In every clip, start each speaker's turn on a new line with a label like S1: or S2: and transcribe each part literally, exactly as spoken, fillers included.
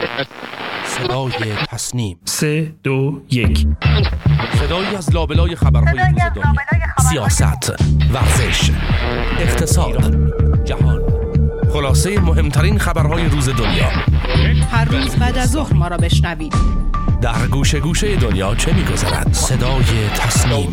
S1: صدای تصنیم.
S2: سه دو یک.
S1: صدایی از لابلای خبرهای روز دنیا، سیاست، ورزش، اقتصاد، جهان، خلاصه مهمترین خبرهای روز دنیا.
S3: هر روز بعد از ظهر ما را بشنوید.
S1: در گوشه گوشه دنیا چه می‌گذرد؟ صدای تصنیم.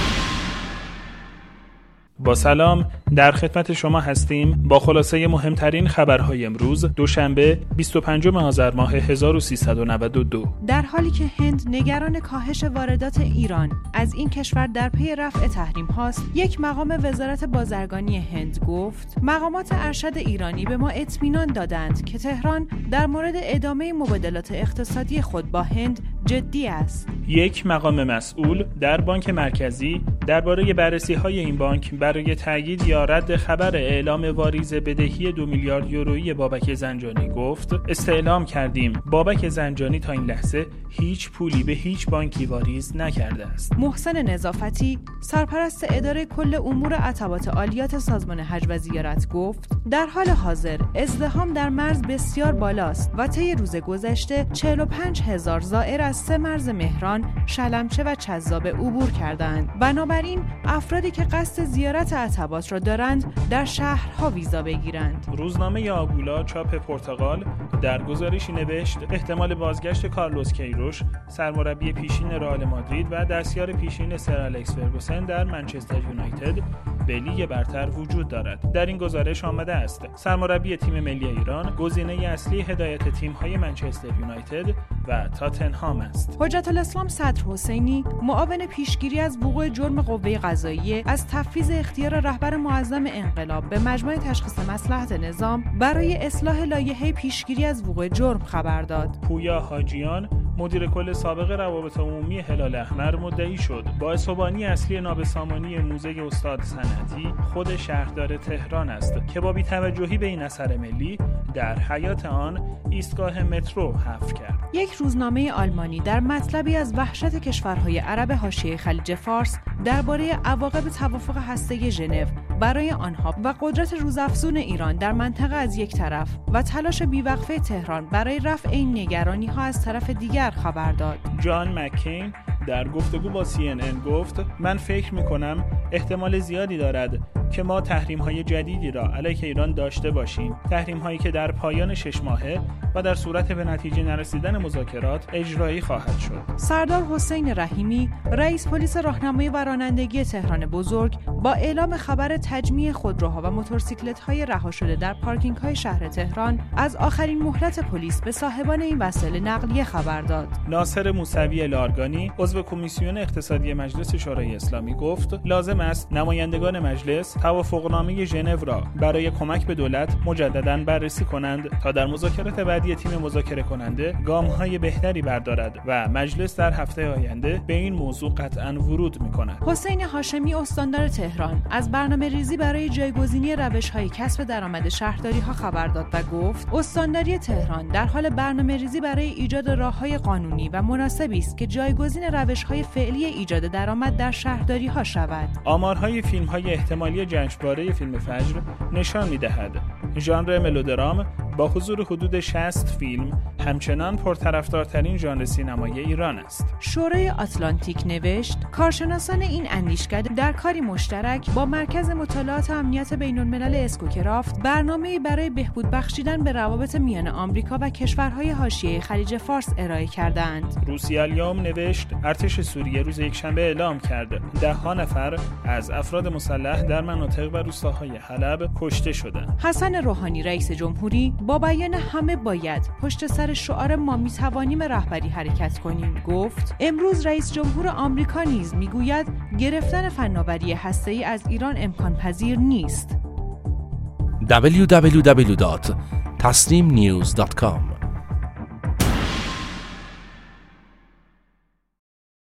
S2: با سلام، در خدمت شما هستیم با خلاصه مهمترین خبرهای امروز دوشنبه بیست و پنجم آذر ماه هزار و سیصد و نود و دو.
S3: در حالی که هند نگران کاهش واردات ایران از این کشور در پی رفع تحریم هاست، یک مقام وزارت بازرگانی هند گفت مقامات ارشد ایرانی به ما اطمینان دادند که تهران در مورد ادامه مبادلات اقتصادی خود با هند جدی است.
S2: یک مقام مسئول در بانک مرکزی درباره بررسی‌های این بانک برای تأیید یا رد خبر اعلام واریز بدهی دو میلیارد یورویی بابک زنجانی گفت استعلام کردیم بابک زنجانی تا این لحظه هیچ پولی به هیچ بانکی واریز نکرده است.
S3: محسن نظافتی سرپرست اداره کل امور عتبات عالیات سازمان حج و زیارت گفت در حال حاضر ازدحام در مرز بسیار بالاست و طی روز گذشته چهل و پنج هزار زائر از سه مرز مهران، شلمچه و چذابه عبور کردند. بنابراین افرادی که قصد زیارت عتبات را دارند در شهرها ویزا بگیرند.
S2: روزنامه آگولا چاپ پرتغال در گزارشی نوشت احتمال بازگشت کارلوس کیروش سرمربی پیشین رئال مادرید و دستیار پیشین سر الکس فرگوسن در منچستر یونایتد به لیگ برتر وجود دارد. در این گزارش آمده است سرمربی تیم ملی ایران گزینه اصلی هدایت تیم‌های منچستر یونایتد و تاتنهام است.
S3: حجت الاسلام صدر حسینی معاون پیشگیری از وقوع جرم قوه قضاییه از تفویض اختیار رهبر معظم انقلاب به مجمع تشخیص مصلحت نظام برای اصلاح لایحه پیشگیری از وقوع جرم خبر داد.
S2: پویا حاجیان مدیر کل سابق روابط عمومی هلال احمر مدعی شد باعثبانی اصلی نابسامانی موزه استاد صنعتی خود شهردار تهران است که با بی‌توجهی به این اثر ملی در حیاط آن ایستگاه مترو حفر کرد.
S3: یک روزنامه آلمانی در مطلبی از وحشت کشورهای عرب حاشیه خلیج فارس درباره عواقب توافق هسته‌ای ژنو برای آنها و قدرت روزافزون ایران در منطقه از یک طرف و تلاش بیوقفه تهران برای رفع این نگرانی‌ها از طرف دیگر خبر داد.
S2: جان مکین در گفتگو با سی ان ان گفت من فکر می‌کنم احتمال زیادی دارد که ما تحریم‌های جدیدی را علیه ایران داشته باشیم، تحریم‌هایی که در پایان شش ماهه و در صورت به نتیجه نرسیدن مذاکرات اجرایی خواهد شد.
S3: سردار حسین رحیمی رئیس پلیس راهنمایی و رانندگی تهران بزرگ با اعلام خبر تجمیع خودروها و موتورسیکلت‌های رها شده در پارکینگ‌های شهر تهران از آخرین مهلت پلیس به صاحبان این وسایل نقلیه خبر داد.
S2: ناصر موسوی لارگانی عضو کمیسیون اقتصادی مجلس شورای اسلامی گفت لازم است نمایندگان مجلس توافقنامه ژنو را برای کمک به دولت مجدداً بررسی کنند تا در مذاکرات بعدی تیم مذاکره کننده گام‌های بهتری بردارد و مجلس در هفته آینده به این موضوع قطعاً ورود می‌کند.
S3: حسین هاشمی استاندار تهران از برنامه‌ریزی برای جایگزینی روش‌های کسب درآمد شهرداری‌ها خبر داد و گفت استانداری تهران در حال برنامه‌ریزی برای ایجاد راه‌های قانونی و مناسبی است که جایگزین روش‌های فعلی ایجاد درآمد در شهرداری‌ها شود.
S2: آمارهای فیلم‌های احتمالی جشنواره فیلم فجر نشان می‌دهد ژانر ملودرام با حضور حدود شصت فیلم همچنان پرطرفدارترین ژانر سینمایی ایران است.
S3: شورای آتلانتیک نوشت کارشناسان این اندیشکده در کاری مشترک با مرکز مطالعات امنیت بین‌الملل اسکوکرافت برنامه‌ای برای بهبود بخشیدن به روابط میان آمریکا و کشورهای حاشیه خلیج فارس ارائه کردند.
S2: روسیه الیوم نوشت ارتش سوریه روز یکشنبه اعلام کرد ده ها نفر از افراد مسلح در مناطق و روستاهای حلب کشته شدند.
S3: حسن روحانی رئیس جمهوری با بیان همه باید پشت سر شعار ما میتوانیم رهبری حرکت کنیم گفت امروز رئیس جمهور آمریکا نیز میگوید گرفتن فناوری هسته‌ای از ایران امکان پذیر نیست.
S1: دبلیو دبلیو دبلیو دات تصنیم نیوز دات کام